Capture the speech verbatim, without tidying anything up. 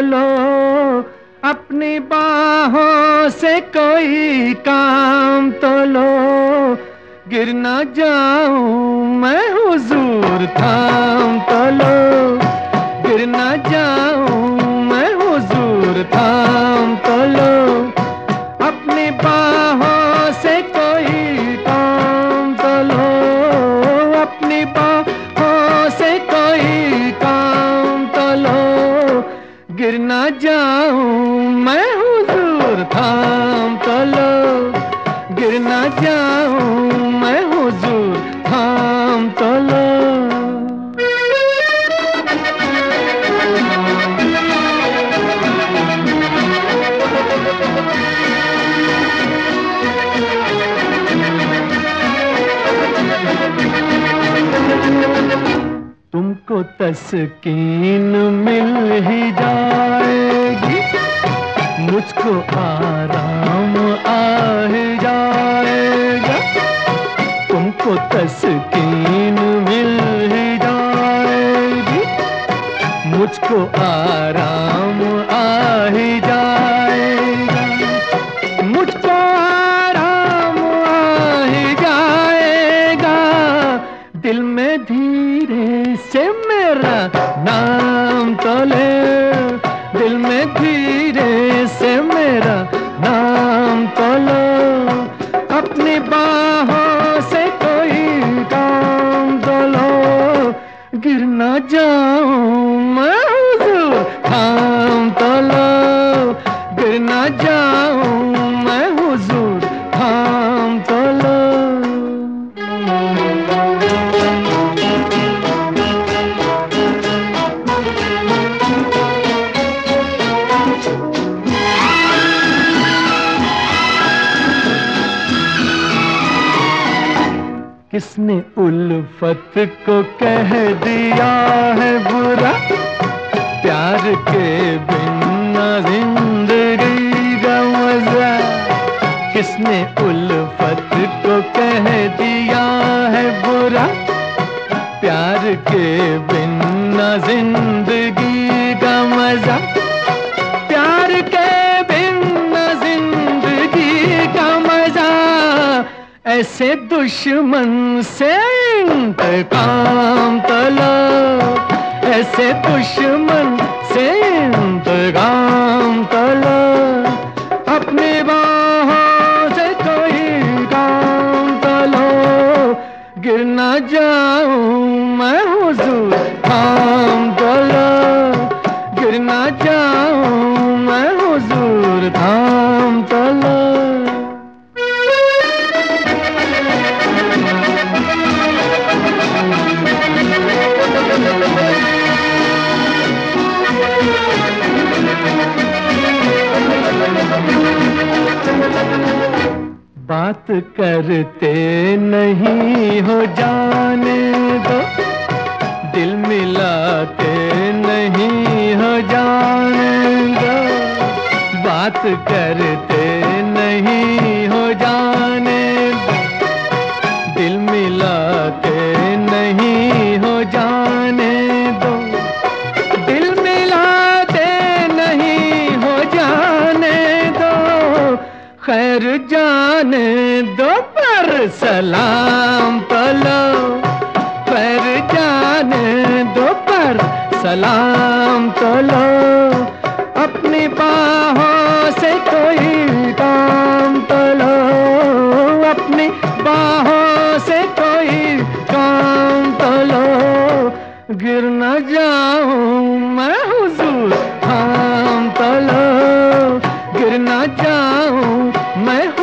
लो, अपनी बाहों से कोई काम तो लो, गिर ना जाऊं मैं हुजूर थाम तो लो, गिर ना जाऊं मैं हुजूर थाम तो लो, अपनी बाहों से कोई काम तो लो, अपनी बाहों से कोई काम तो लो, गिर ना जाऊं मैं हुजूर थाम तो लो, गिर ना जाऊं मैं हुजूर थाम तो लो। तुमको तस्कीन मिल ही जाएगी, मुझको आराम आ ही जाएगा, तुमको तस्कीन मिल ही जाएगी, मुझको आराम आ ही जाएगा, मुझको आराम आ ही जाएगा, दिल में धीरे से मेरा नाम तो ले, दिल में धीरे से मेरा नाम तो लो, अपनी बाहों से कोई काम तो लो, गिर ना जाऊं मैं हुजूर थाम तो लो, गिर ना जाऊं मैं हुजूर थाम तो लो। किसने उल्फत को कह दिया है बुरा, प्यार के बिना जिंदगी का मजा, किसने उल्फत को कह दिया है बुरा, प्यार के बिना जिंदगी का मजा, प्यार के बिना जिंदगी का मजा, ऐसे दुश्मन से इंतकाम तो लो, ऐसे दुश्मन से इंतकाम तो लो, अपनी बाहों से कोई काम तो लो, गिर ना जाऊं मैं हुजूर थाम तो लो, गिर ना जाऊं मैं हुजूर थाम तो लो। बात करते नहीं हो जाने दो, दिल मिलाते नहीं हो जाने दो, बात करते नहीं हो जाने दो, दिल मिलाते नहीं हो जाने दो, दिल मिलाते नहीं हो जाने दो, खैर जाने दो पर सलाम तो लो, खैर जाने दो पर सलाम तो लो, अपनी बाहों से कोई काम तो लो, अपनी बाहों से कोई काम तो लो, गिर न जाऊं मैं हुजूर थाम तो लो, गिर न जाऊं मैं